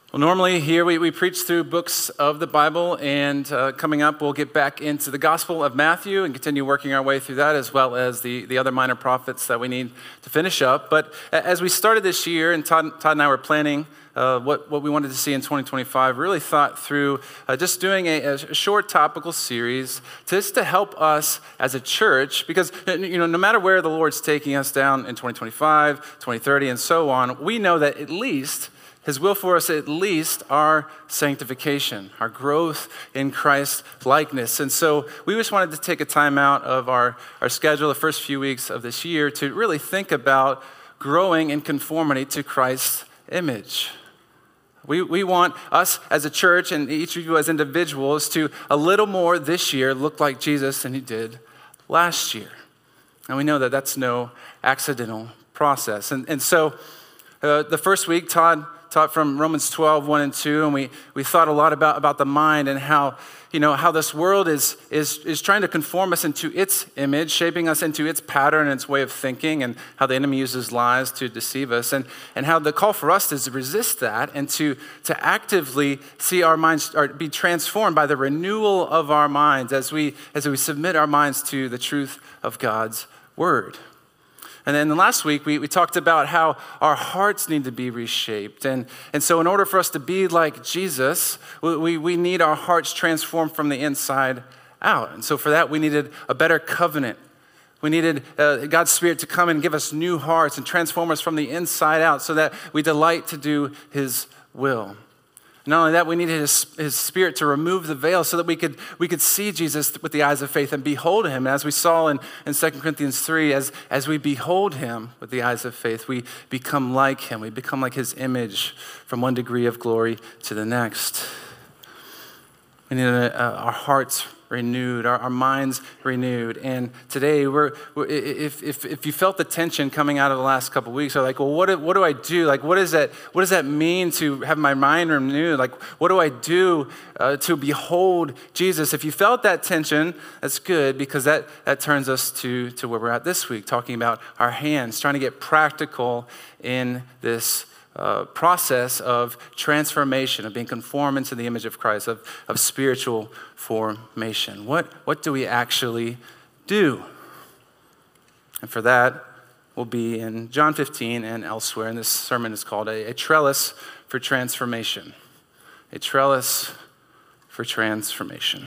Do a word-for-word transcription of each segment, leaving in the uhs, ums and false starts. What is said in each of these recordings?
Well, normally here we, we preach through books of the Bible, and uh, coming up we'll get back into the Gospel of Matthew and continue working our way through that, as well as the, the other minor prophets that we need to finish up. But as we started this year, and Todd, Todd and I were planning uh, what, what we wanted to see in twenty twenty-five, really thought through uh, just doing a, a short topical series just to help us as a church, because you know, no matter where the Lord's taking us down in twenty twenty-five, twenty thirty, and so on, we know that at least His will for us, at least, our sanctification, our growth in Christ likeness. And so we just wanted to take a time out of our, our schedule the first few weeks of this year to really think about growing in conformity to Christ's image. We, we want us as a church and each of you as individuals to a little more this year look like Jesus than he did last year. And we know that that's no accidental process. And, and so uh, the first week, Todd taught from Romans twelve, one and two, and we, we thought a lot about, about the mind and how, you know, how this world is, is, is trying to conform us into its image, shaping us into its pattern and its way of thinking, and how the enemy uses lies to deceive us, and, and how the call for us is to resist that and to, to actively see our minds or be transformed by the renewal of our minds as we, as we submit our minds to the truth of God's word. And then last week, we, we talked about how our hearts need to be reshaped. And, and so in order for us to be like Jesus, we, we need our hearts transformed from the inside out. And so for that, we needed a better covenant. We needed uh, God's Spirit to come and give us new hearts and transform us from the inside out so that we delight to do his will. Not only that, we needed his, his Spirit to remove the veil so that we could we could see Jesus with the eyes of faith and behold him. And as we saw in, in Second Corinthians three, as, as we behold him with the eyes of faith, we become like him. We become like his image from one degree of glory to the next. We need uh, our hearts renewed, our, our minds renewed. And today, we're, we're if, if if you felt the tension coming out of the last couple of weeks, are like, well, what do, what do I do? Like, what is that? What does that mean to have my mind renewed? Like, what do I do uh, to behold Jesus? If you felt that tension, that's good, because that that turns us to to where we're at this week, talking about our hands, trying to get practical in this Uh, process of transformation, of being conformed into the image of Christ, of, of spiritual formation. What, what do we actually do? And for that, we'll be in John fifteen and elsewhere. And this sermon is called A, a Trellis for Transformation. A Trellis for Transformation.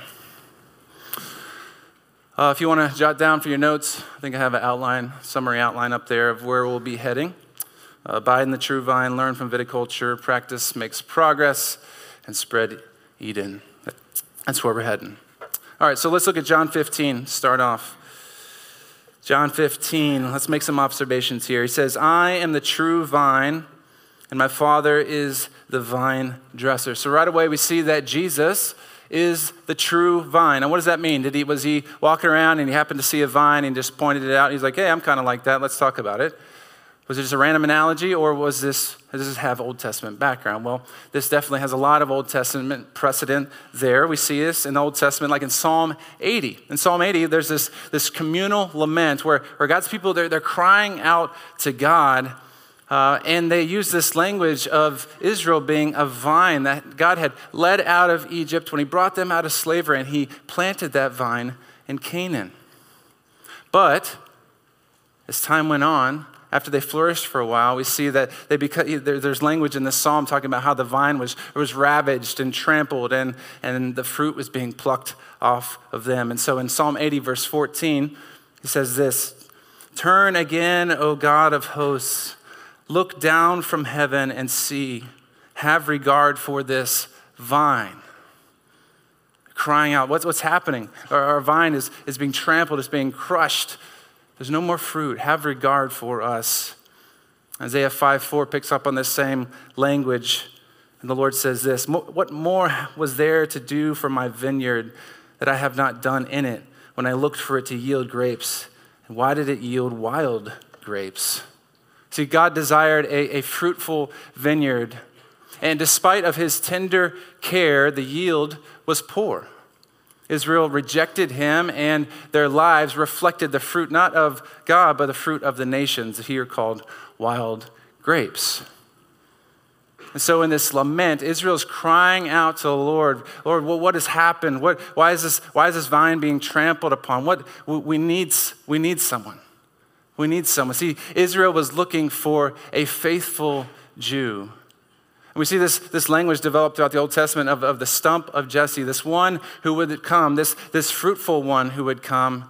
Uh, if you want to jot down for your notes, I think I have an outline, summary outline up there of where we'll be heading. Uh, abide in the true vine, learn from viticulture, practice makes progress, and spread Eden. That's where we're heading. All right, so let's look at John fifteen, start off. John fifteen, let's make some observations here. He says, I am the true vine, and my Father is the vine dresser. So right away we see that Jesus is the true vine. And what does that mean? Did he was he walking around and he happened to see a vine and just pointed it out? He's like, hey, I'm kind of like that. Let's talk about it. Was it just a random analogy, or was this, does this have Old Testament background? Well, this definitely has a lot of Old Testament precedent there. We see this in the Old Testament, like in Psalm eighty. In Psalm eighty, there's this, this communal lament where, where God's people, they're, they're crying out to God, uh, and they use this language of Israel being a vine that God had led out of Egypt when he brought them out of slavery, and he planted that vine in Canaan. But as time went on, after they flourished for a while, we see that they become, there's language in this psalm talking about how the vine was, was ravaged and trampled, and, and the fruit was being plucked off of them. And so in Psalm eighty, verse fourteen, he says this, turn again, O God of hosts, look down from heaven and see, have regard for this vine. Crying out, what's, what's happening? Our, our vine is, is being trampled, it's being crushed. There's no more fruit. Have regard for us. Isaiah five four picks up on this same language. And the Lord says this, what more was there to do for my vineyard that I have not done in it when I looked for it to yield grapes? And why did it yield wild grapes? See, God desired a, a fruitful vineyard. And despite of his tender care, the yield was poor. Israel rejected him, and their lives reflected the fruit not of God, but the fruit of the nations, here called wild grapes. And so in this lament, Israel's crying out to the Lord, Lord, well, what has happened? What, why is this, why is this vine being trampled upon? What, we need, we need someone. We need someone. See, Israel was looking for a faithful Jew. And we see this, this language developed throughout the Old Testament of, of the stump of Jesse, this one who would come, this, this fruitful one who would come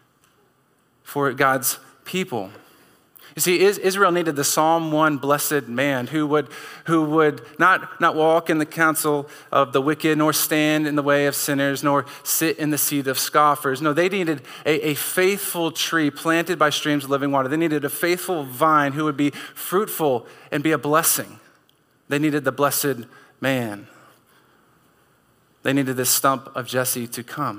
for God's people. You see, Israel needed the Psalm one blessed man who would, who would not, not walk in the counsel of the wicked, nor stand in the way of sinners, nor sit in the seat of scoffers. No, they needed a, a faithful tree planted by streams of living water. They needed a faithful vine who would be fruitful and be a blessing. They needed the blessed man. They needed this stump of Jesse to come.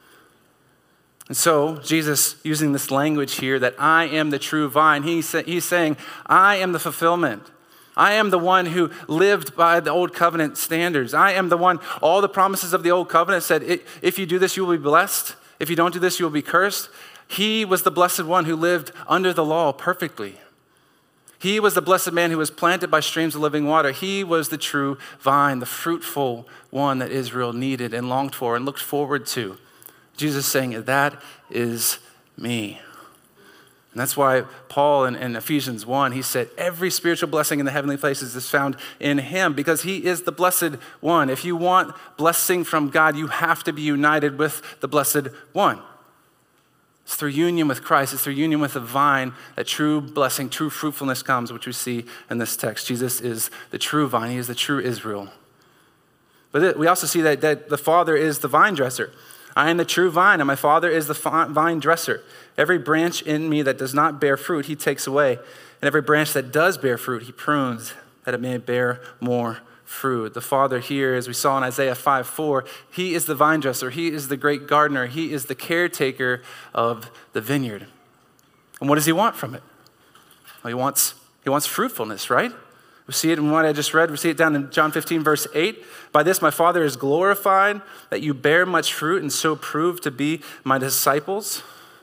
And so Jesus, using this language here that I am the true vine, he's, he's saying, I am the fulfillment. I am the one who lived by the old covenant standards. I am the one, all the promises of the old covenant said, if you do this, you will be blessed. If you don't do this, you will be cursed. He was the blessed one who lived under the law perfectly. He was the blessed man who was planted by streams of living water. He was the true vine, the fruitful one that Israel needed and longed for and looked forward to. Jesus is saying, that is me. And that's why Paul in, in Ephesians one, he said, every spiritual blessing in the heavenly places is found in him because he is the blessed one. If you want blessing from God, you have to be united with the blessed one. It's through union with Christ, it's through union with the vine that true blessing, true fruitfulness comes, which we see in this text. Jesus is the true vine, he is the true Israel. But we also see that, that the Father is the vine dresser. I am the true vine, and my Father is the vine dresser. Every branch in me that does not bear fruit, he takes away. And every branch that does bear fruit, he prunes, that it may bear more fruit. The Father here, as we saw in Isaiah five four, he is the vine dresser. He is the great gardener. He is the caretaker of the vineyard. And what does he want from it? Well, he wants, he wants fruitfulness, right? We see it in what I just read. We see it down in John fifteen, verse eight. By this my Father is glorified, that you bear much fruit and so prove to be my disciples.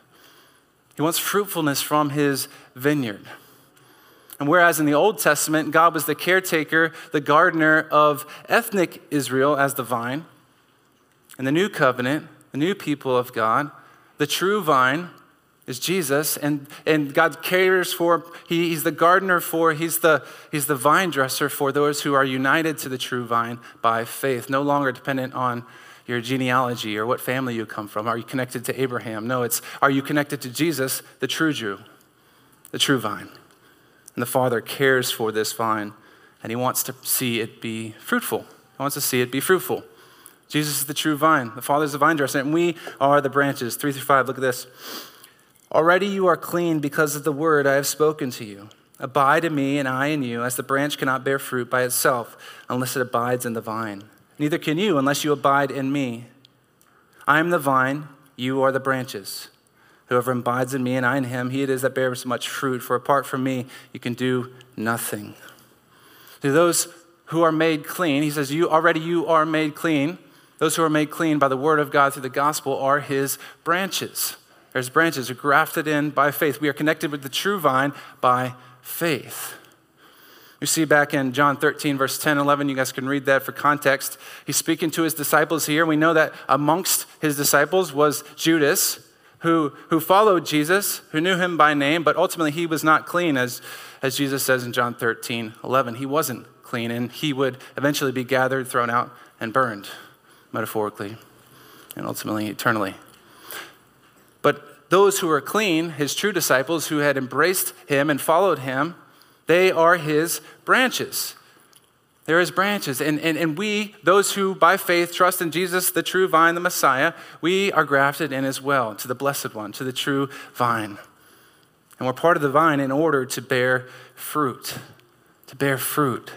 He wants fruitfulness from his vineyard. And whereas in the Old Testament, God was the caretaker, the gardener of ethnic Israel as the vine, in the New Covenant, the new people of God, the true vine is Jesus, and, and God cares for, he, he's the gardener for, he's the, he's the vine dresser for those who are united to the true vine by faith, no longer dependent on your genealogy or what family you come from. Are you connected to Abraham? No, it's, are you connected to Jesus, the true Jew, the true vine? And the Father cares for this vine, and he wants to see it be fruitful. He wants to see it be fruitful. Jesus is the true vine. The Father is the vine dresser, and we are the branches. Three through five, look at this. Already you are clean because of the word I have spoken to you. Abide in me and I in you, as the branch cannot bear fruit by itself unless it abides in the vine. Neither can you unless you abide in me. I am the vine, you are the branches. Whoever abides in me and I in him, he it is that bears much fruit, for apart from me you can do nothing. To those who are made clean, he says, you already you are made clean. Those who are made clean by the word of God through the gospel are his branches. There's branches are grafted in by faith. We are connected with the true vine by faith. You see back in John thirteen, verse ten, eleven, you guys can read that for context. He's speaking to his disciples here. We know that amongst his disciples was Judas, who, who followed Jesus, who knew him by name, but ultimately he was not clean, as, as Jesus says in John thirteen, eleven. He wasn't clean, and he would eventually be gathered, thrown out, and burned, metaphorically, and ultimately eternally. But those who were clean, his true disciples who had embraced him and followed him, they are his branches. They're his branches. And, and, and we, those who by faith trust in Jesus, the true vine, the Messiah, we are grafted in as well to the blessed one, to the true vine. And we're part of the vine in order to bear fruit, to bear fruit.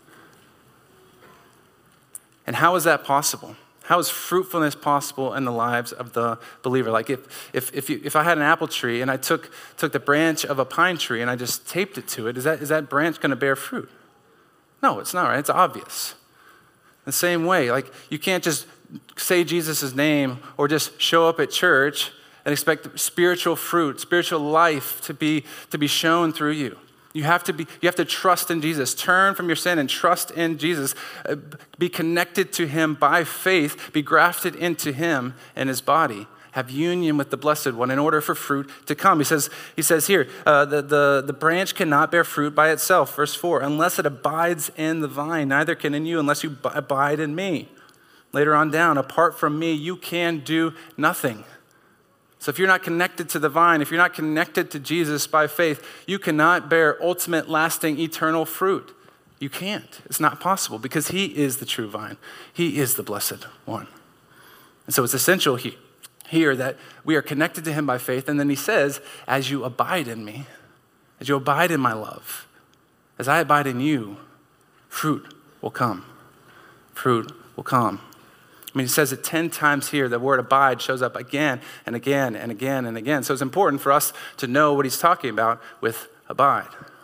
And how is that possible? How is fruitfulness possible in the lives of the believer? Like if if if, you, if I had an apple tree and I took took the branch of a pine tree and I just taped it to it, is that is that branch going to bear fruit? No, it's not, right? It's obvious. The same way, like you can't just say Jesus' name or just show up at church and expect spiritual fruit, spiritual life to be to be shown through you. You have to be, you have to trust in Jesus. Turn from your sin and trust in Jesus. Uh, be connected to him by faith. Be grafted into him and his body. Have union with the Blessed One in order for fruit to come. He says, he says here, uh, the, the, the branch cannot bear fruit by itself. Verse four, unless it abides in the vine, neither can in you unless you abide in me. Later on down, apart from me, you can do nothing. So if you're not connected to the vine, if you're not connected to Jesus by faith, you cannot bear ultimate, lasting, eternal fruit. You can't. It's not possible because he is the true vine. He is the Blessed One. And so it's essential he, here that we are connected to him by faith. And then he says, as you abide in me, as you abide in my love, as I abide in you, fruit will come. Fruit will come. I mean, he says it ten times here. The word abide shows up again and again and again and again. So it's important for us to know what he's talking about with abide.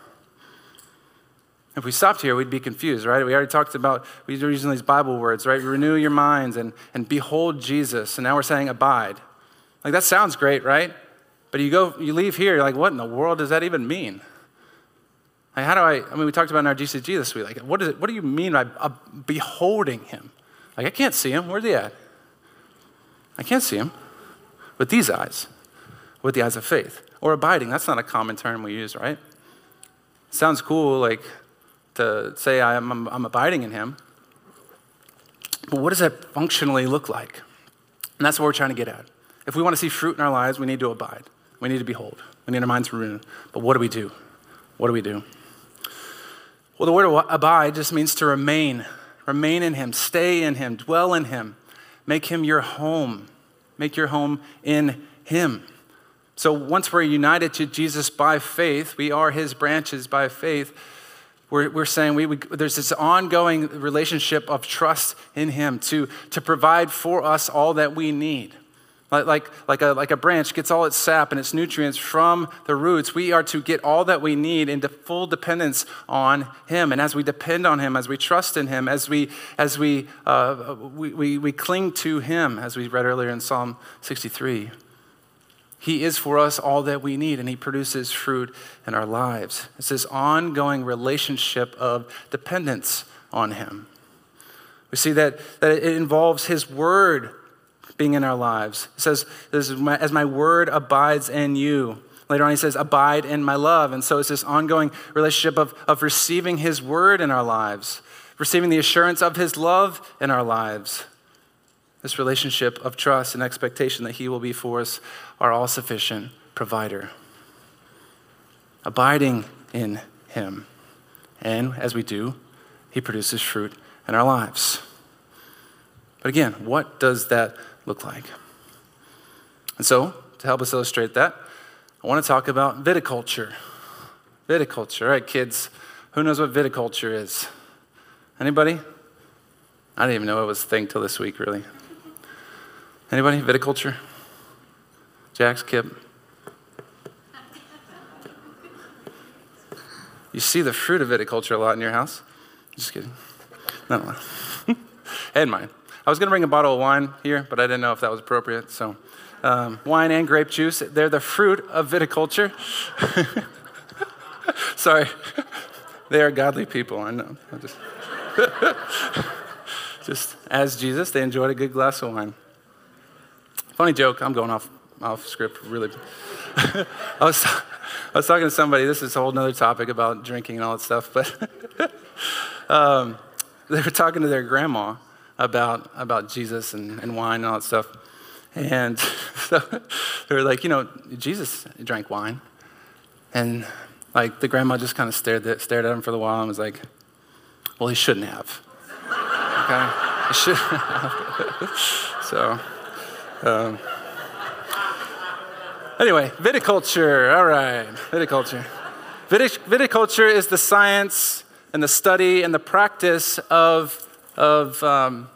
If we stopped here, we'd be confused, right? We already talked about, we're using these Bible words, right? Renew your minds and, and behold Jesus. And now we're saying abide. Like that sounds great, right? But you go, you leave here, you're like, what in the world does that even mean? Like how do I, I mean, we talked about in our G C G this week. Like, what, is it, what do you mean by uh, beholding him? Like, I can't see him. Where's he at? I can't see him with these eyes, with the eyes of faith. Or abiding. That's not a common term we use, right? It sounds cool, like, to say I'm, I'm, I'm abiding in him. But what does that functionally look like? And that's what we're trying to get at. If we want to see fruit in our lives, we need to abide. We need to behold. We need our minds renewed. But what do we do? What do we do? Well, the word abide just means to remain. Remain in him, stay in him, dwell in him. Make him your home. Make your home in him. So once we're united to Jesus by faith, we are his branches by faith, we're, we're saying we, we, there's this ongoing relationship of trust in him to, to provide for us all that we need. Like, like, like, a, like a branch gets all its sap and its nutrients from the roots, we are to get all that we need into full dependence on him. And as we depend on him, as we trust in him, as we as we uh, we, we, we cling to him, as we read earlier in Psalm sixty-three, he is for us all that we need, and he produces fruit in our lives. It's this ongoing relationship of dependence on him. We see that, that it involves his word being in our lives. It says, as my word abides in you. Later on, he says, abide in my love. And so it's this ongoing relationship of, of receiving his word in our lives, receiving the assurance of his love in our lives. This relationship of trust and expectation that he will be for us our all-sufficient provider. Abiding in him. And as we do, he produces fruit in our lives. But again, what does that look like? And so, to help us illustrate that, I want to talk about viticulture. Viticulture. All right, kids, who knows what viticulture is? Anybody? I didn't even know it was a thing till this week, really. Anybody? Viticulture? Jax, Kip? You see the fruit of viticulture a lot in your house? Just kidding. No, no. And mine. I was going to bring a bottle of wine here, but I didn't know if that was appropriate. So um, wine and grape juice, they're the fruit of viticulture. Sorry. They are godly people, I know. I just, just as Jesus, they enjoyed a good glass of wine. Funny joke. I'm going off, off script, really. I was I was talking to somebody. This is a whole nother topic about drinking and all that stuff, but um, they were talking to their grandma about about Jesus and, and wine and all that stuff. And so they were like, you know, Jesus drank wine. And like the grandma just kind of stared at, stared at him for a while and was like, well, he shouldn't have. Okay? He shouldn't have. So, um, anyway, viticulture. All right, viticulture. Vitic- viticulture is the science and the study and the practice of of um,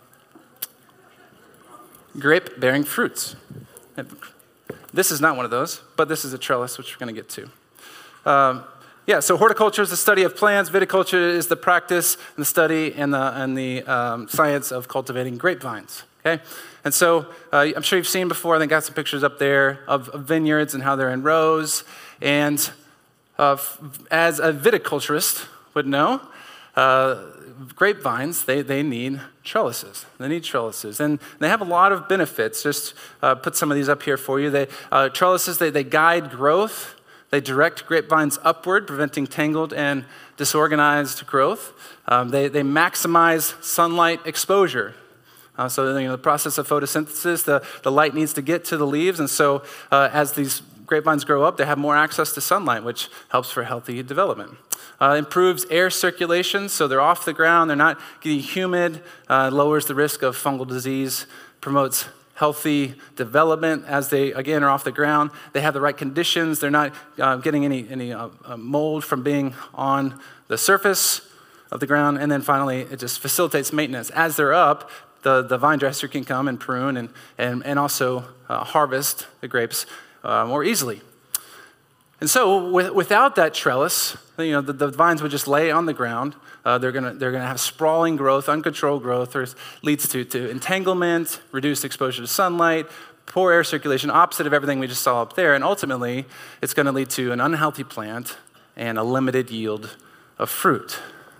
grape-bearing fruits. This is not one of those, but this is a trellis, which we're going to get to. Um, yeah, so horticulture is the study of plants. Viticulture is the practice and the study and the, and the um, science of cultivating grapevines. Okay, and so uh, I'm sure you've seen before. I think I got some pictures up there of, of vineyards and how they're in rows. And uh, as a viticulturist would know, uh, grapevines, they, they need trellises. They need trellises. And they have a lot of benefits. Just uh, put some of these up here for you. They, uh, trellises, they, they guide growth. They direct grapevines upward, preventing tangled and disorganized growth. Um, they, they maximize sunlight exposure. Uh, so you know, the process of photosynthesis, the, the light needs to get to the leaves. And so uh, as these grapevines grow up, they have more access to sunlight, which helps for healthy development. Uh, improves air circulation, so they're off the ground, they're not getting humid, uh, lowers the risk of fungal disease, promotes healthy development as they, again, are off the ground. They have the right conditions. They're not uh, getting any, any uh, mold from being on the surface of the ground. And then finally, it just facilitates maintenance. As they're up, the, the vine dresser can come and prune and, and, and also uh, harvest the grapes uh, more easily. And so with, without that trellis, you know, the, the vines would just lay on the ground. Uh, they're gonna they're gonna have sprawling growth, uncontrolled growth, or leads to, to entanglement, reduced exposure to sunlight, poor air circulation, opposite of everything we just saw up there. And ultimately, it's gonna lead to an unhealthy plant and a limited yield of fruit,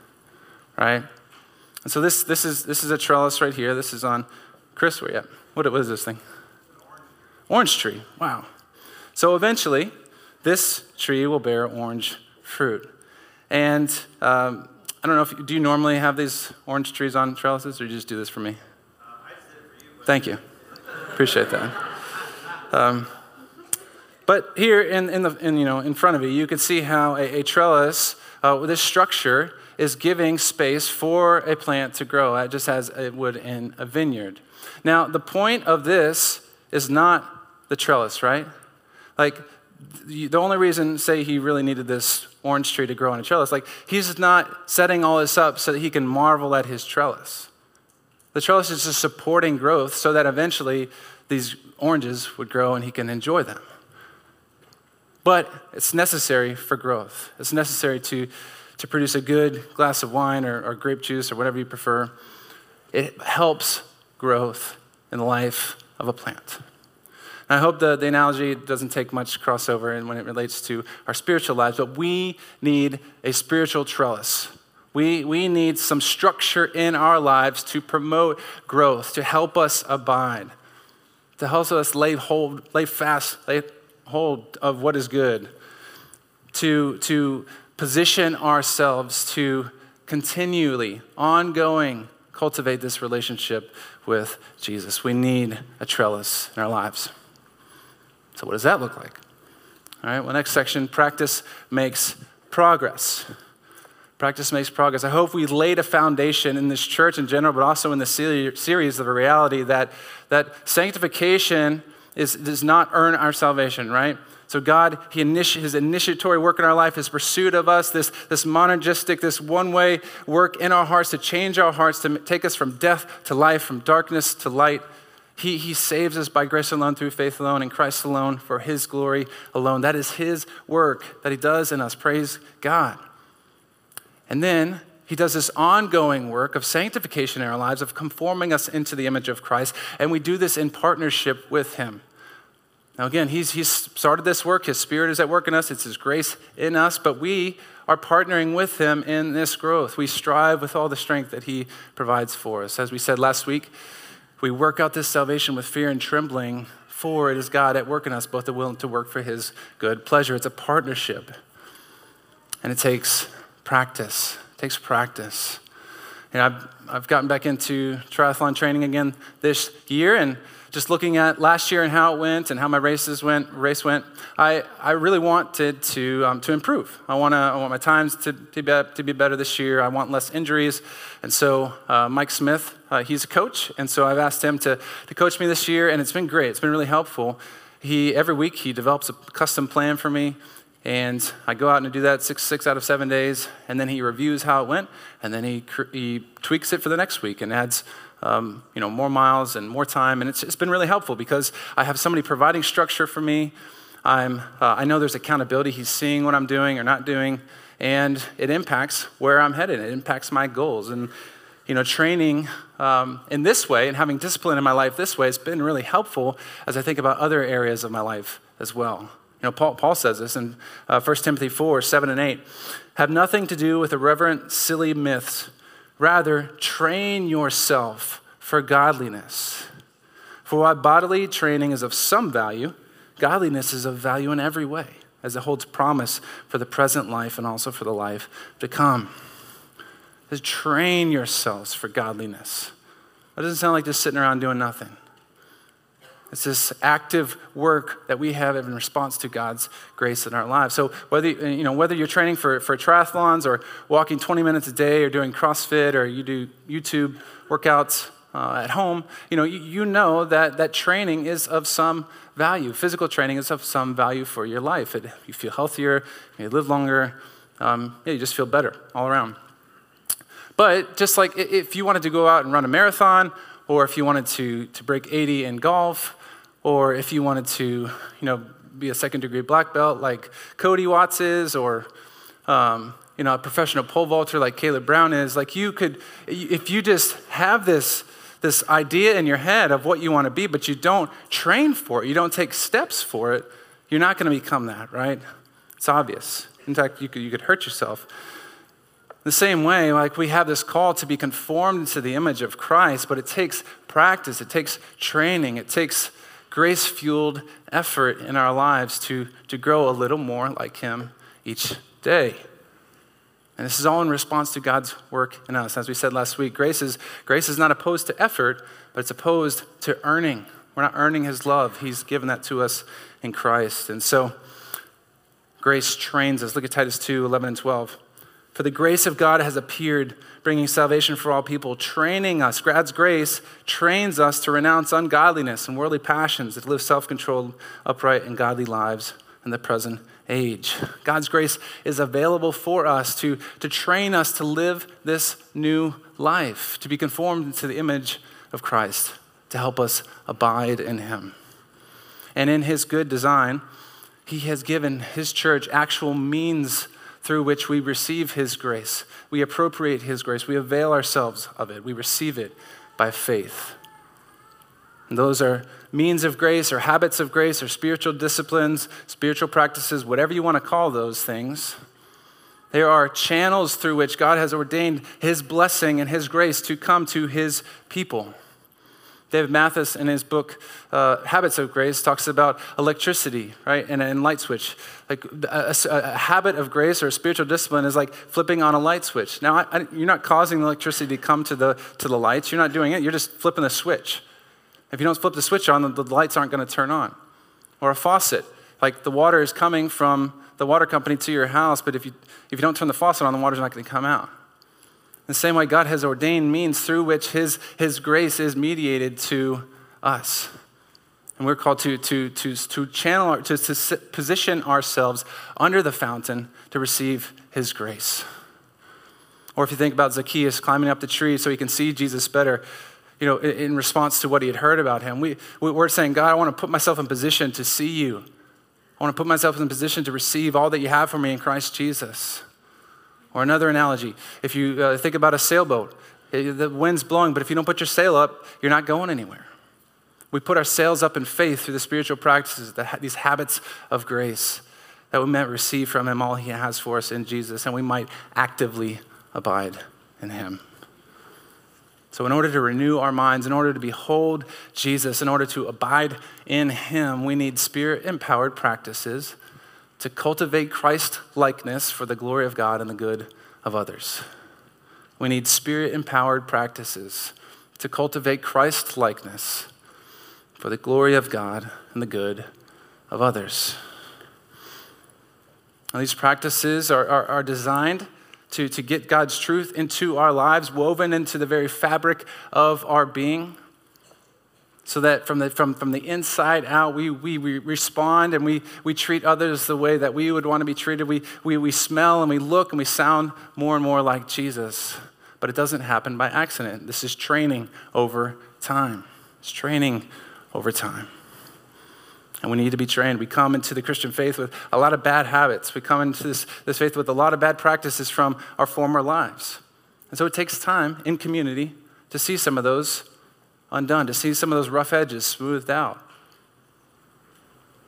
right? And so this this is this is a trellis right here. This is on, Chris, where you at? What, what is this thing? Orange. Orange tree, wow. So eventually, this tree will bear orange fruit. And um, I don't know if, do you normally have these orange trees on trellises, or do you just do this for me? Uh, I just did it for you. But Thank you. Appreciate that. Um, but here in, in the in, you know in front of you, you can see how a, a trellis, uh, with this structure, is giving space for a plant to grow, uh, just as it would in a vineyard. Now, the point of this is not the trellis, right? Like, the only reason, say, he really needed this orange tree to grow on a trellis, like, he's not setting all this up so that he can marvel at his trellis. The trellis is just supporting growth so that eventually these oranges would grow and he can enjoy them. But it's necessary for growth. It's necessary to, to produce a good glass of wine or, or grape juice or whatever you prefer. It helps growth in the life of a plant. I hope the, the analogy doesn't take much crossover in when it relates to our spiritual lives, but we need a spiritual trellis. We, we need some structure in our lives to promote growth, to help us abide, to help us lay hold, lay fast, lay hold of what is good, to, to position ourselves to continually, ongoing, cultivate this relationship with Jesus. We need a trellis in our lives. So what does that look like? All right, well, next section, practice makes progress. Practice makes progress. I hope we laid a foundation in this church in general, but also in the series of a reality that, that sanctification is, does not earn our salvation, right? So God, he initi- his initiatory work in our life, his pursuit of us, this, this monergistic, this one-way work in our hearts to change our hearts, to take us from death to life, from darkness to light. He, he saves us by grace alone, through faith alone, in Christ alone, for his glory alone. That is his work that he does in us. Praise God. And then he does this ongoing work of sanctification in our lives, of conforming us into the image of Christ, and we do this in partnership with him. Now again, he's, he's started this work. His Spirit is at work in us. It's his grace in us, but we are partnering with him in this growth. We strive with all the strength that he provides for us. As we said last week, we work out this salvation with fear and trembling, for it is God at work in us, both the will and to work for his good pleasure. It's a partnership, and it takes practice. It takes practice. And I've, I've gotten back into triathlon training again this year, and just looking at last year and how it went and how my races went, race went, I, I really wanted to um, to improve. I want to I want my times to to be, to be better this year. I want less injuries, and so uh, Mike Smith, uh, he's a coach, and so I've asked him to to coach me this year, and it's been great. It's been really helpful. He every week he develops a custom plan for me, and I go out and do that six six out of seven days, and then he reviews how it went, and then he he tweaks it for the next week and adds Um, you know, more miles and more time, and it's, it's been really helpful because I have somebody providing structure for me. I'm, uh, I know there's accountability. He's seeing what I'm doing or not doing, and it impacts where I'm headed. It impacts my goals, and you know, training um, in this way and having discipline in my life this way has been really helpful as I think about other areas of my life as well. You know, Paul, Paul says this in uh, First Timothy four, seven and eight. Have nothing to do with irreverent, silly myths. Rather, train yourself for godliness. For while bodily training is of some value, godliness is of value in every way, as it holds promise for the present life and also for the life to come. Just train yourselves for godliness. That doesn't sound like just sitting around doing nothing. It's this active work that we have in response to God's grace in our lives. So whether you know whether you're training for, for triathlons or walking twenty minutes a day or doing CrossFit or you do YouTube workouts uh, at home, you know you, you know that that training is of some value. Physical training is of some value for your life. It, you feel healthier, you live longer, um, yeah, you just feel better all around. But just like if you wanted to go out and run a marathon, or if you wanted to to break eighty in golf, or if you wanted to, you know, be a second-degree black belt like Cody Watts is, or, um, you know, a professional pole vaulter like Caleb Brown is, like you could, if you just have this, this idea in your head of what you want to be, but you don't train for it, you don't take steps for it, you're not going to become that, right? It's obvious. In fact, you could, you could hurt yourself. The same way, like we have this call to be conformed to the image of Christ, but it takes practice, it takes training, it takes grace-fueled effort in our lives to, to grow a little more like him each day. And this is all in response to God's work in us. As we said last week, grace is, grace is not opposed to effort, but it's opposed to earning. We're not earning his love. He's given that to us in Christ. And so grace trains us. Look at Titus two, eleven and twelve. For the grace of God has appeared, bringing salvation for all people, training us. God's grace trains us to renounce ungodliness and worldly passions, to live self-controlled, upright, and godly lives in the present age. God's grace is available for us to, to train us to live this new life, to be conformed to the image of Christ, to help us abide in him. And in his good design, he has given his church actual means through which we receive his grace. We appropriate his grace. We avail ourselves of it. We receive it by faith. And those are means of grace or habits of grace or spiritual disciplines, spiritual practices, whatever you want to call those things. There are channels through which God has ordained his blessing and his grace to come to his people. David Mathis, in his book, uh, Habits of Grace, talks about electricity, right, and a light switch. Like a, a, a habit of grace or a spiritual discipline is like flipping on a light switch. Now, I, I, you're not causing the electricity to come to the to the lights. You're not doing it. You're just flipping the switch. If you don't flip the switch on, the, the lights aren't going to turn on. Or a faucet, like the water is coming from the water company to your house, but if you if you don't turn the faucet on, the water's not going to come out. The same way God has ordained means through which his, his grace is mediated to us. And we're called to, to, to, to channel, to, to position ourselves under the fountain to receive his grace. Or if you think about Zacchaeus climbing up the tree so he can see Jesus better, you know, in, in response to what he had heard about him, we, we're saying, God, I want to put myself in position to see you. I want to put myself in position to receive all that you have for me in Christ Jesus. Or another analogy, if you uh, think about a sailboat, it, the wind's blowing, but if you don't put your sail up, you're not going anywhere. We put our sails up in faith through the spiritual practices, the, these habits of grace that we might receive from him all he has for us in Jesus, and we might actively abide in him. So in order to renew our minds, in order to behold Jesus, in order to abide in him, we need spirit-empowered practices to cultivate Christ-likeness for the glory of God and the good of others. We need spirit-empowered practices to cultivate Christ-likeness for the glory of God and the good of others. Now, these practices are, are, are designed to, to get God's truth into our lives, woven into the very fabric of our being, so that from the from, from the inside out, we, we we respond and we we treat others the way that we would want to be treated. We we we smell and we look and we sound more and more like Jesus. But it doesn't happen by accident. This is training over time. It's training over time. And we need to be trained. We come into the Christian faith with a lot of bad habits. We come into this, this faith with a lot of bad practices from our former lives. And so it takes time in community to see some of those undone, to see some of those rough edges smoothed out.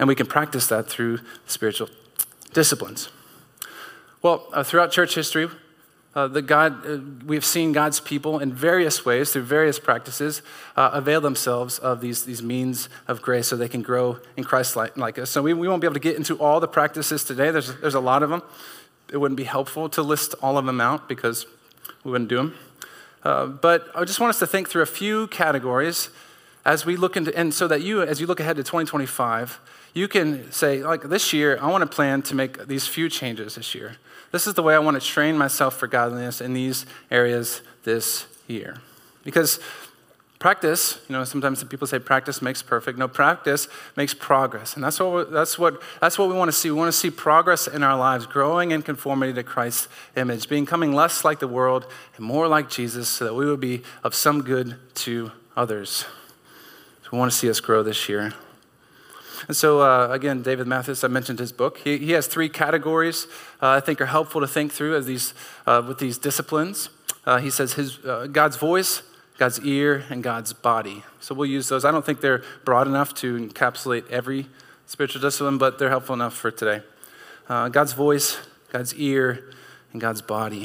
And we can practice that through spiritual disciplines. Well, uh, throughout church history, uh, the God, uh, we've seen God's people in various ways, through various practices, uh, avail themselves of these, these means of grace so they can grow in Christ like us. So we, we won't be able to get into all the practices today. There's, there's a lot of them. It wouldn't be helpful to list all of them out because we wouldn't do them. Uh, but I just want us to think through a few categories as we look into, and so that you, as you look ahead to twenty twenty-five, you can say, like, this year, I want to plan to make these few changes this year. This is the way I want to train myself for godliness in these areas this year. Because practice, you know, sometimes people say practice makes perfect. No, practice makes progress. And that's what, that's what, that's what we want to see. We want to see progress in our lives, growing in conformity to Christ's image, becoming less like the world and more like Jesus so that we would be of some good to others. So we want to see us grow this year. And so, uh, again, David Mathis, I mentioned his book. He, he has three categories uh, I think are helpful to think through as these uh, with these disciplines. Uh, he says his uh, God's voice, God's ear, and God's body. So we'll use those. I don't think they're broad enough to encapsulate every spiritual discipline, but they're helpful enough for today. Uh, God's voice, God's ear, and God's body.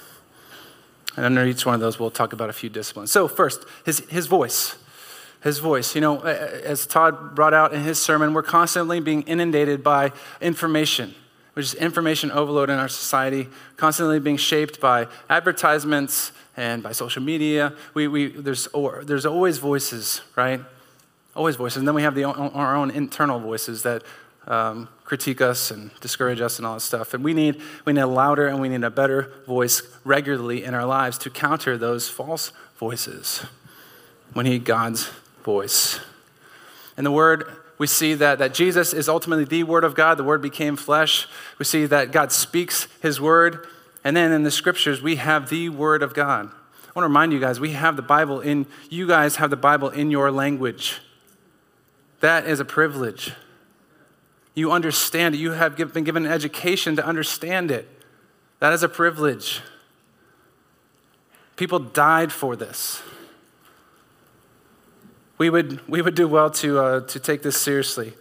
And under each one of those, we'll talk about a few disciplines. So first, his his voice. His voice. You know, as Todd brought out in his sermon, we're constantly being inundated by information, which is information overload in our society, constantly being shaped by advertisements and by social media. We, we there's or, there's always voices, right? Always voices. And then we have the, our own internal voices that um, critique us and discourage us and all that stuff. And we need we need a louder and we need a better voice regularly in our lives to counter those false voices. We need God's voice. In the Word, we see that, that Jesus is ultimately the Word of God. The Word became flesh. We see that God speaks His Word. And then in the Scriptures, we have the Word of God. I want to remind you guys, we have the Bible in, you guys have the Bible in your language. That is a privilege. You understand it. You have been given an education to understand it. That is a privilege. People died for this. We would we would do well to uh, to take this seriously.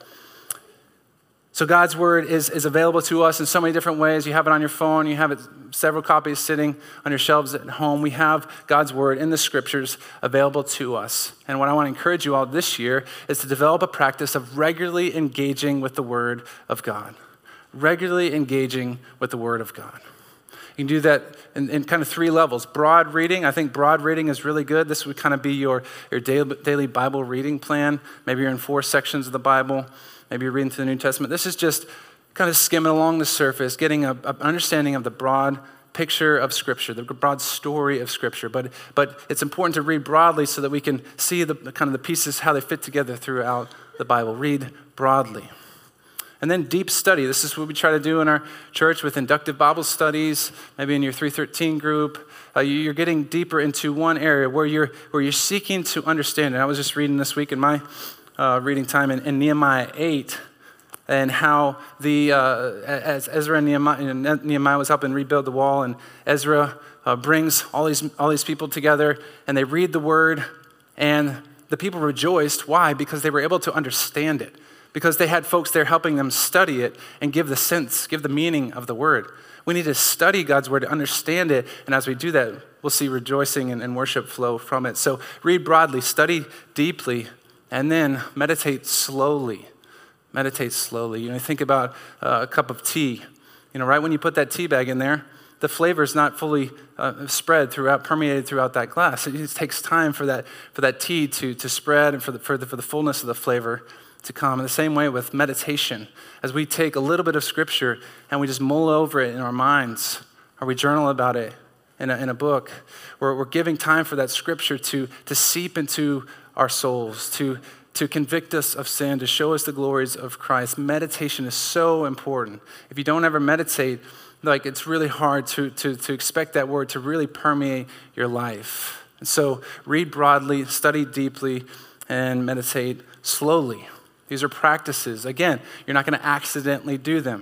So God's word is, is available to us in so many different ways. You have it on your phone. You have it several copies sitting on your shelves at home. We have God's word in the scriptures available to us. And what I want to encourage you all this year is to develop a practice of regularly engaging with the word of God. Regularly engaging with the word of God. You can do that in, in kind of three levels. Broad reading, I think broad reading is really good. This would kind of be your, your daily, daily Bible reading plan. Maybe you're in four sections of the Bible. Maybe you're reading through the New Testament. This is just kind of skimming along the surface, getting an understanding of the broad picture of Scripture, the broad story of Scripture. But but it's important to read broadly so that we can see the kind of the pieces, how they fit together throughout the Bible. Read broadly. And then deep study. This is what we try to do in our church with inductive Bible studies, maybe in your three thirteen group. Uh, you're getting deeper into one area where you're where you're seeking to understand it. I was just reading this week in my uh, reading time in, in Nehemiah eight, and how the uh, as Ezra and Nehemiah, Nehemiah was helping rebuild the wall, and Ezra uh, brings all these all these people together, and they read the word, and the people rejoiced. Why? Because they were able to understand it. Because they had folks there helping them study it and give the sense, give the meaning of the word. We need to study God's word to understand it, and as we do that, we'll see rejoicing and, and worship flow from it. So read broadly, study deeply, and then meditate slowly. Meditate slowly. You know, think about uh, a cup of tea. You know, right when you put that tea bag in there, the flavor is not fully uh, spread throughout, permeated throughout that glass. It just takes time for that for that tea to to spread and for the for the, for the fullness of the flavor to come. In the same way with meditation, as we take a little bit of Scripture and we just mull over it in our minds, or we journal about it in a, in a book, we're, we're giving time for that Scripture to, to seep into our souls, to, to convict us of sin, to show us the glories of Christ. Meditation is so important. If you don't ever meditate, like it's really hard to, to, to expect that word to really permeate your life. And so read broadly, study deeply, and meditate slowly. These are practices. Again, you're not going to accidentally do them.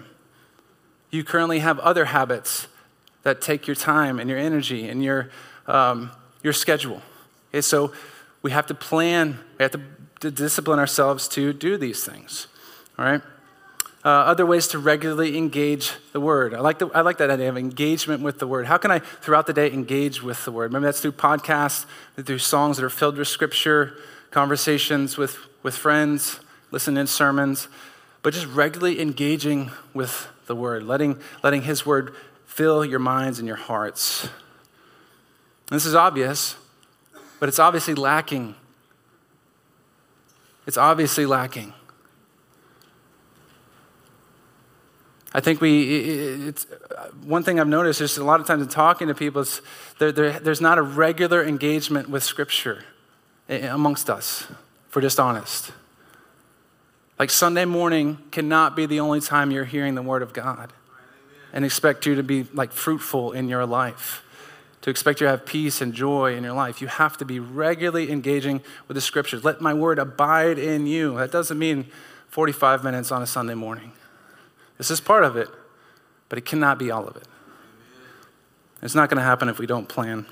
You currently have other habits that take your time and your energy and your um, your schedule. Okay, so we have to plan. We have to, to discipline ourselves to do these things. all right? Uh, other ways to regularly engage the word. I like, the, I like that idea of engagement with the word. How can I, throughout the day, engage with the word? Maybe that's through podcasts, through songs that are filled with scripture, conversations with, with friends, listening to sermons, but just regularly engaging with the word, letting, letting his word fill your minds and your hearts. And this is obvious, but it's obviously lacking. It's obviously lacking. I think we, it's, one thing I've noticed is a lot of times in talking to people, it's, there, there, there's not a regular engagement with Scripture amongst us, if we're just honest. Like Sunday morning cannot be the only time you're hearing the Word of God and expect you to be like fruitful in your life, to expect you to have peace and joy in your life. You have to be regularly engaging with the Scriptures. Let my Word abide in you. That doesn't mean forty-five minutes on a Sunday morning. This is part of it, but it cannot be all of it. It's not going to happen if we don't plan.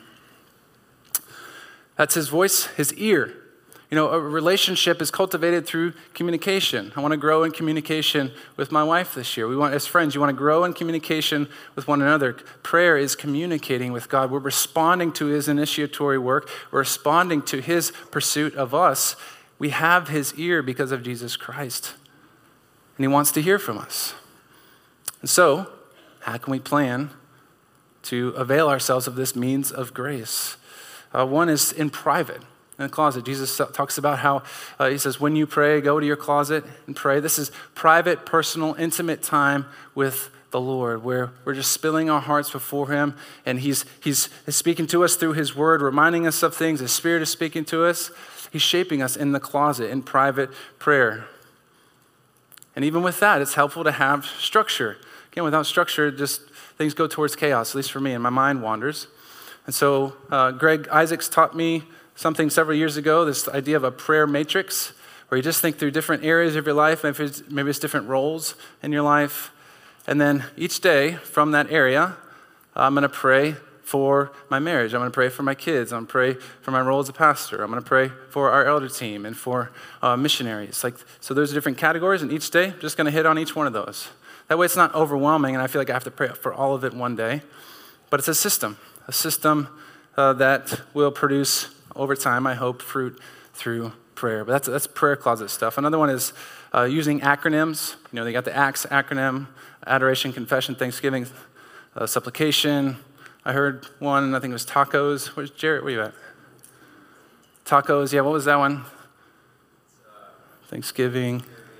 That's his voice, his ear. You know, a relationship is cultivated through communication. I want to grow in communication with my wife this year. We want, as friends, you want to grow in communication with one another. Prayer is communicating with God. We're responding to his initiatory work. We're responding to his pursuit of us. We have his ear because of Jesus Christ, and he wants to hear from us. And so, how can we plan to avail ourselves of this means of grace? Uh, one is in private, in the closet. Jesus talks about how, uh, he says, when you pray, go to your closet and pray. This is private, personal, intimate time with the Lord, where we're just spilling our hearts before him, and he's, he's speaking to us through his word, reminding us of things. His Spirit is speaking to us. He's shaping us in the closet, in private prayer. And even with that, it's helpful to have structure. Again, without structure, just things go towards chaos, at least for me, and my mind wanders. And so uh, Greg Isaacs taught me something several years ago, this idea of a prayer matrix, where you just think through different areas of your life, maybe it's, maybe it's different roles in your life. And then each day from that area, I'm going to pray for my marriage. I'm going to pray for my kids. I'm going to pray for my role as a pastor. I'm going to pray for our elder team and for uh, missionaries. Like, so there's different categories, and each day, I'm just going to hit on each one of those. That way it's not overwhelming, and I feel like I have to pray for all of it one day. But it's a system, a system uh, that will produce, over time, I hope, fruit through prayer. But that's that's prayer closet stuff. Another one is uh, using acronyms. You know, they got the ACTS acronym, adoration, confession, thanksgiving, uh, supplication. I heard one, I think it was tacos. Where's Jarrett? Where you at? Tacos, yeah, what was that one? Thanksgiving.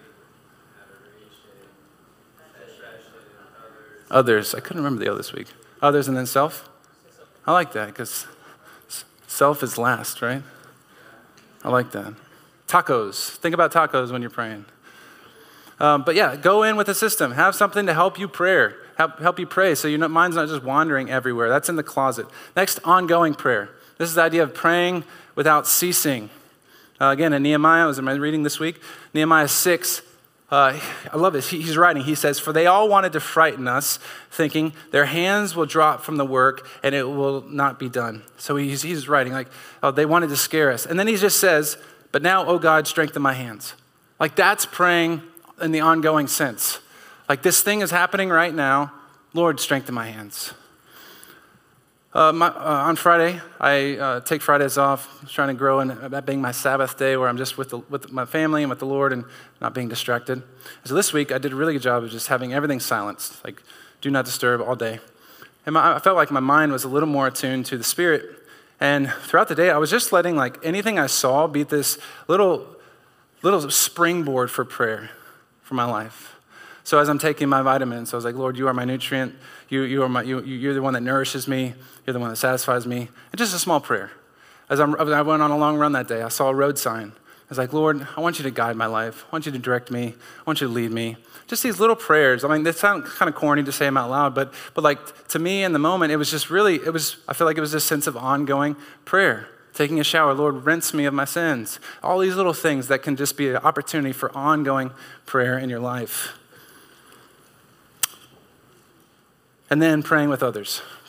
Others. I couldn't remember the other this week. Others and then self. I like that because self is last, right? I like that. Tacos. Think about tacos when you're praying. Um, but yeah, go in with a system. Have something to help you pray. Help, help you pray so your mind's not just wandering everywhere. That's in the closet. Next, ongoing prayer. This is the idea of praying without ceasing. Uh, again, in Nehemiah, was I reading this week? Nehemiah six. Uh, I love this. He, he's writing. He says, "For they all wanted to frighten us, thinking their hands will drop from the work and it will not be done." So he's, he's writing like, oh, they wanted to scare us. And then he just says, "But now, oh God, strengthen my hands." Like that's praying in the ongoing sense. Like this thing is happening right now. Lord, strengthen my hands. Uh, my, uh, on Friday, I uh, take Fridays off. I'm trying to grow in that being my Sabbath day where I'm just with, the, with my family and with the Lord and not being distracted. So this week, I did a really good job of just having everything silenced, like do not disturb all day. And my, I felt like my mind was a little more attuned to the Spirit. And throughout the day, I was just letting like anything I saw be this little, little springboard for prayer for my life. So as I'm taking my vitamins, I was like, Lord, you are my nutrient. You, you are my, you, you're the one that nourishes me. You're the one that satisfies me. And just a small prayer. As, I'm, as I went on a long run that day, I saw a road sign. I was like, Lord, I want you to guide my life. I want you to direct me. I want you to lead me. Just these little prayers. I mean, they sound kind of corny to say them out loud, but but like to me in the moment, it was just really, it was, I feel like it was this sense of ongoing prayer. Taking a shower, Lord, rinse me of my sins. All these little things that can just be an opportunity for ongoing prayer in your life. And then praying with others.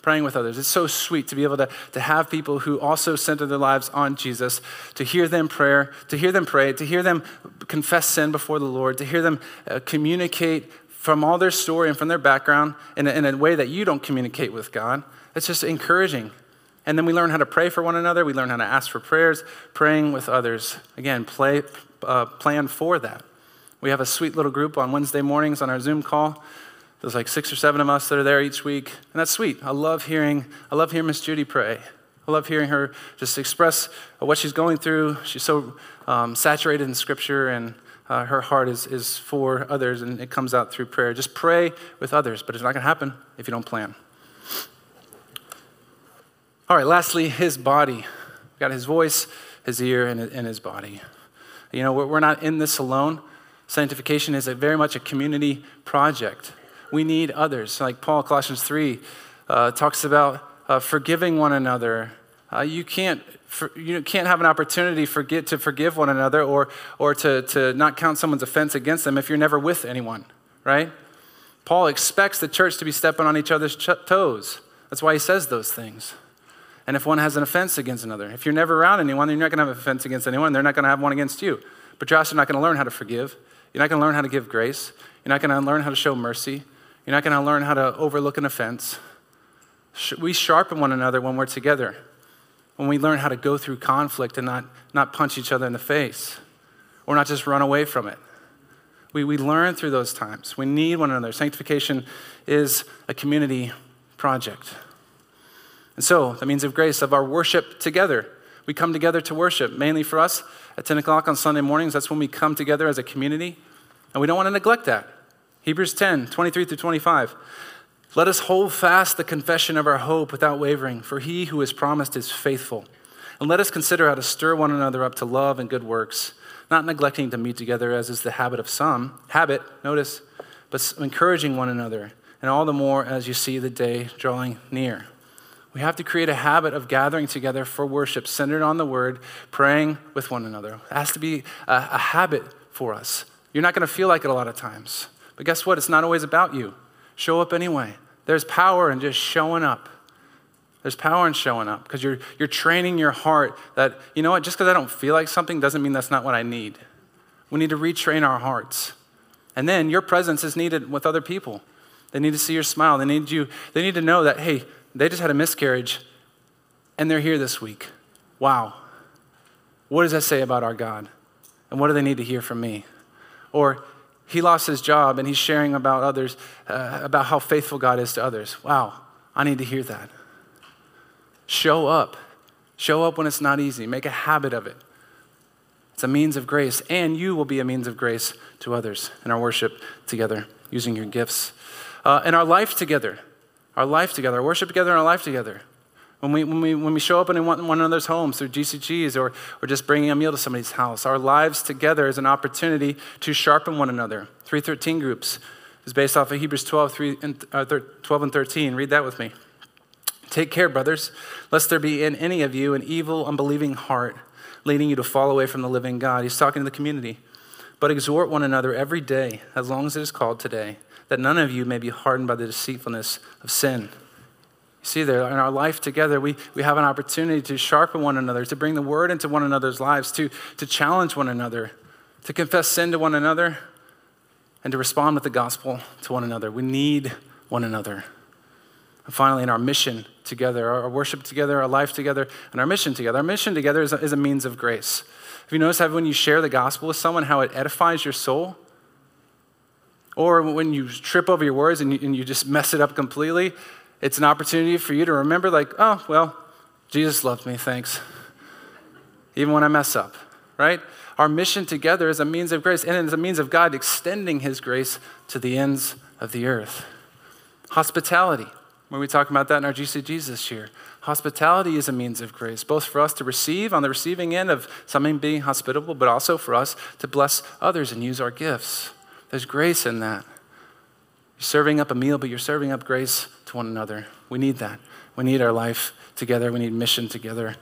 praying with others. It's so sweet to be able to, to have people who also center their lives on Jesus, to hear them prayer, to hear them pray, to hear them confess sin before the Lord, to hear them uh, communicate from all their story and from their background in a, in a way that you don't communicate with God. It's just encouraging. And then we learn how to pray for one another. We learn how to ask for prayers, praying with others. Again, play, uh, plan for that. We have a sweet little group on Wednesday mornings on our Zoom call. There's like six or seven of us that are there each week, and that's sweet. I love hearing, I love hearing Miss Judy pray. I love hearing her just express what she's going through. She's so um, saturated in Scripture, and uh, her heart is is for others, and it comes out through prayer. Just pray with others, but it's not going to happen if you don't plan. All right, lastly, his body. We've got his voice, his ear, and, and his body. You know, we're, we're not in this alone. Sanctification is a very much a community project. We need others. Like Paul, Colossians three, uh, talks about uh, forgiving one another. Uh, you can't for, you can't have an opportunity forget to forgive one another or or to, to not count someone's offense against them if you're never with anyone, right? Paul expects the church to be stepping on each other's ch- toes. That's why he says those things. And if one has an offense against another, if you're never around anyone, you're not going to have an offense against anyone. They're not going to have one against you. But you're also not going to learn how to forgive. You're not going to learn how to give grace. You're not going to learn how to show mercy. You're not going to learn how to overlook an offense. We sharpen one another when we're together, when we learn how to go through conflict and not, not punch each other in the face or not just run away from it. We, we learn through those times. We need one another. Sanctification is a community project. And so, the means of grace of our worship together. We come together to worship, mainly for us at ten o'clock on Sunday mornings. That's when we come together as a community, and we don't want to neglect that. Hebrews ten, twenty-three through twenty-five. Let us hold fast the confession of our hope without wavering, for he who has promised is faithful. And let us consider how to stir one another up to love and good works, not neglecting to meet together as is the habit of some. Habit, notice, but encouraging one another, and all the more as you see the day drawing near. We have to create a habit of gathering together for worship, centered on the word, praying with one another. It has to be a, a habit for us. You're not going to feel like it a lot of times. But guess what? It's not always about you. Show up anyway. There's power in just showing up. There's power in showing up because you're you're training your heart that, you know what, just because I don't feel like something doesn't mean that's not what I need. We need to retrain our hearts. And then your presence is needed with other people. They need to see your smile. They need you. They need to know that, hey, they just had a miscarriage and they're here this week. Wow. What does that say about our God? And what do they need to hear from me? Or he lost his job and he's sharing about others, uh, about how faithful God is to others. Wow, I need to hear that. Show up. Show up when it's not easy. Make a habit of it. It's a means of grace, and you will be a means of grace to others in our worship together, using your gifts. Uh, in our life together, our life together, our worship together, and our life together. When we when we when we show up in one, one another's homes through G C Gs or or just bringing a meal to somebody's house, our lives together is an opportunity to sharpen one another. three thirteen groups is based off of Hebrews twelve, three and, uh, twelve and thirteen. Read that with me. Take care, brothers, lest there be in any of you an evil, unbelieving heart, leading you to fall away from the living God. He's talking to the community. But exhort one another every day, as long as it is called today, that none of you may be hardened by the deceitfulness of sin. See there, in our life together, we, we have an opportunity to sharpen one another, to bring the word into one another's lives, to, to challenge one another, to confess sin to one another, and to respond with the gospel to one another. We need one another. And finally, in our mission together, our worship together, our life together, and our mission together. Our mission together is a, is a means of grace. Have you noticed how when you share the gospel with someone, how it edifies your soul? Or when you trip over your words and you, and you just mess it up completely, it's an opportunity for you to remember, like, oh, well, Jesus loved me, thanks. Even when I mess up, right? Our mission together is a means of grace, and it's a means of God extending his grace to the ends of the earth. Hospitality, when we talk about that in our G C Gs this year. Hospitality is a means of grace, both for us to receive on the receiving end of something being hospitable, but also for us to bless others and use our gifts. There's grace in that. You're serving up a meal, but you're serving up grace to one another. We need that. We need our life together. We need mission together.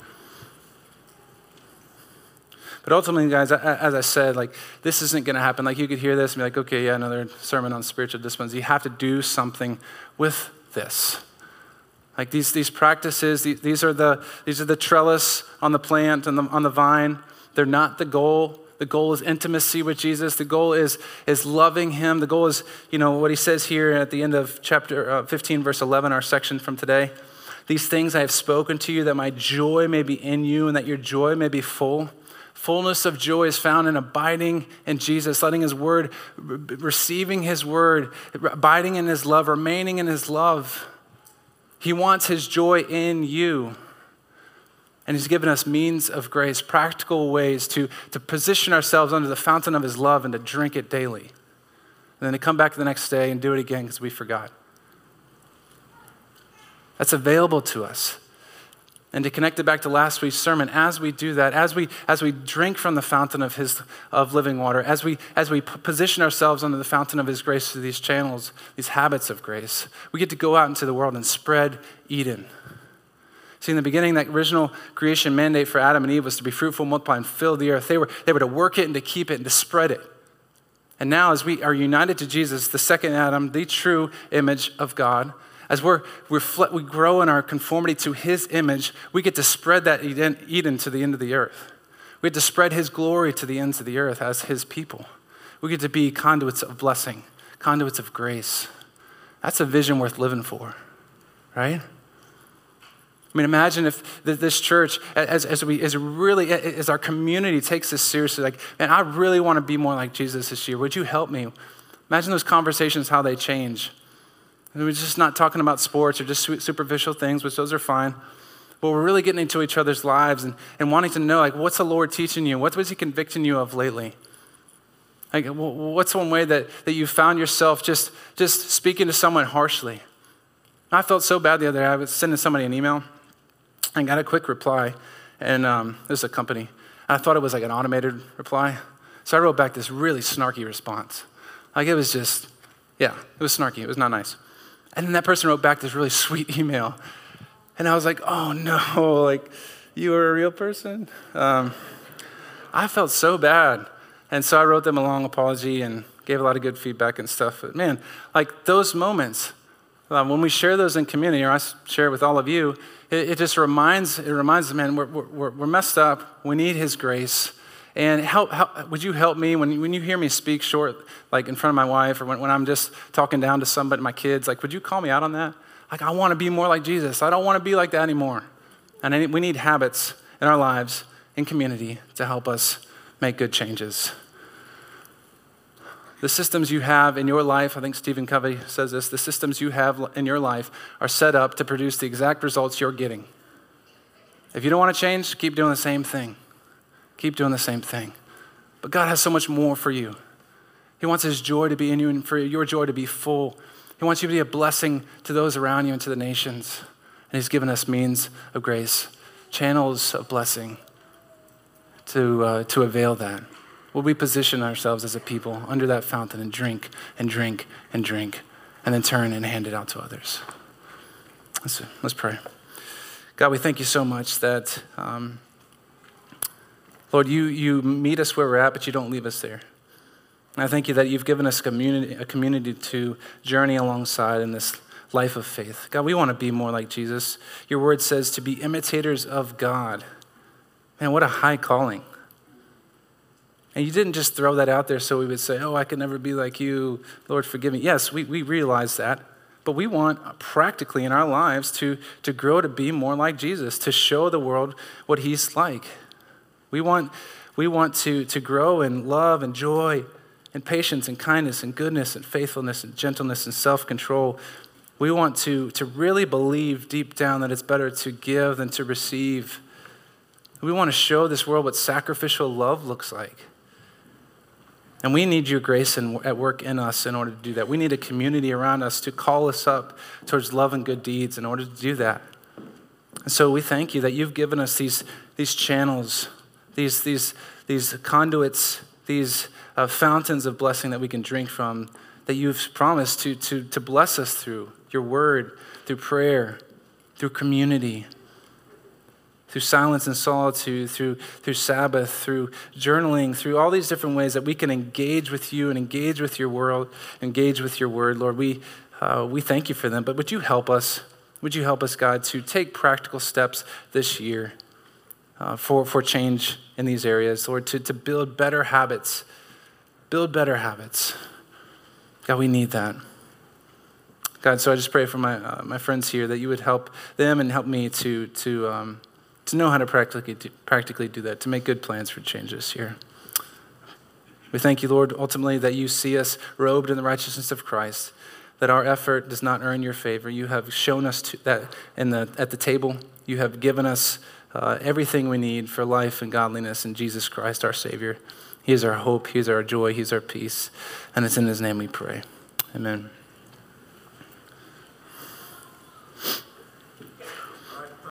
But ultimately, guys, as I said, like, this isn't going to happen. Like, you could hear this and be like, okay, yeah, another sermon on spiritual disciplines. You have to do something with this. Like these, these practices, these, these are the these are the trellis on the plant and the, on the vine. They're not the goal. The goal is intimacy with Jesus. The goal is, is loving him. The goal is, you know, what he says here at the end of chapter uh, fifteen, verse eleven, our section from today. These things I have spoken to you, that my joy may be in you and that your joy may be full. Fullness of joy is found in abiding in Jesus, letting his word, receiving his word, abiding in his love, remaining in his love. He wants his joy in you. And he's given us means of grace, practical ways to, to position ourselves under the fountain of his love and to drink it daily. And then to come back the next day and do it again because we forgot. That's available to us. And to connect it back to last week's sermon, as we do that, as we as we drink from the fountain of his of living water, as we as we position ourselves under the fountain of his grace through these channels, these habits of grace, we get to go out into the world and spread Eden. See, in the beginning, that original creation mandate for Adam and Eve was to be fruitful, multiply, and fill the earth. They were they were to work it and to keep it and to spread it. And now, as we are united to Jesus, the second Adam, the true image of God, as we're, we're we grow in our conformity to his image, we get to spread that Eden, Eden to the end of the earth. We get to spread his glory to the ends of the earth as his people. We get to be conduits of blessing, conduits of grace. That's a vision worth living for, right? I mean, imagine if this church, as, as we as really, as our community takes this seriously, like, man, I really want to be more like Jesus this year. Would you help me? Imagine those conversations, how they change. We're just not talking about sports or just superficial things, which those are fine. But we're really getting into each other's lives and, and wanting to know, like, what's the Lord teaching you? What was he convicting you of lately? Like, what's one way that, that you found yourself just, just speaking to someone harshly? I felt so bad the other day. I was sending somebody an email and got a quick reply. And um, this is a company. And I thought it was like an automated reply. So I wrote back this really snarky response. Like, it was just, yeah, it was snarky. It was not nice. And then that person wrote back this really sweet email. And I was like, oh no, like, you were a real person? Um, I felt so bad. And so I wrote them a long apology and gave a lot of good feedback and stuff. But man, like those moments, um, when we share those in community, or I share it with all of you, it, it just reminds, it reminds us, man, we're, we're, we're messed up. We need his grace. And help, help, would you help me when, when you hear me speak short, like in front of my wife, or when, when I'm just talking down to somebody, my kids, like, would you call me out on that? Like, I want to be more like Jesus. I don't want to be like that anymore. And I, we need habits in our lives, in community, to help us make good changes. The systems you have in your life, I think Stephen Covey says this, the systems you have in your life are set up to produce the exact results you're getting. If you don't want to change, keep doing the same thing. Keep doing the same thing. But God has so much more for you. He wants his joy to be in you and for your joy to be full. He wants you to be a blessing to those around you and to the nations. And he's given us means of grace, channels of blessing to, uh, to avail that. Will we position ourselves as a people under that fountain and drink and drink and drink and then turn and hand it out to others? Let's, let's pray. God, we thank you so much that... Um, Lord, you, you meet us where we're at, but you don't leave us there. And I thank you that you've given us community, a community to journey alongside in this life of faith. God, we want to be more like Jesus. Your word says to be imitators of God. Man, what a high calling. And you didn't just throw that out there so we would say, oh, I can never be like you. Lord, forgive me. Yes, we, we realize that. But we want practically in our lives to, to grow to be more like Jesus, to show the world what he's like. We want, we want to, to grow in love and joy and patience and kindness and goodness and faithfulness and gentleness and self-control. We want to, to really believe deep down that it's better to give than to receive. We want to show this world what sacrificial love looks like. And we need your grace in, at work in us in order to do that. We need a community around us to call us up towards love and good deeds in order to do that. And so we thank you that you've given us these, these channels, These these these conduits, these uh, fountains of blessing that we can drink from, that you've promised to to to bless us through your word, through prayer, through community, through silence and solitude, through through Sabbath, through journaling, through all these different ways that we can engage with you and engage with your world, engage with your word. Lord, we uh, we thank you for them. But would you help us? Would you help us, God, to take practical steps this year uh, for, for change in these areas, Lord, to, to build better habits, build better habits. God, we need that. God, so I just pray for my uh, my friends here that you would help them and help me to to um, to know how to practically do, practically do that, to make good plans for change this year. We thank you, Lord, ultimately that you see us robed in the righteousness of Christ, that our effort does not earn your favor. You have shown us to, that in the at the table. You have given us uh, everything we need for life and godliness in Jesus Christ, our Savior. He is our hope. He is our joy. He is our peace. And it's in his name we pray. Amen.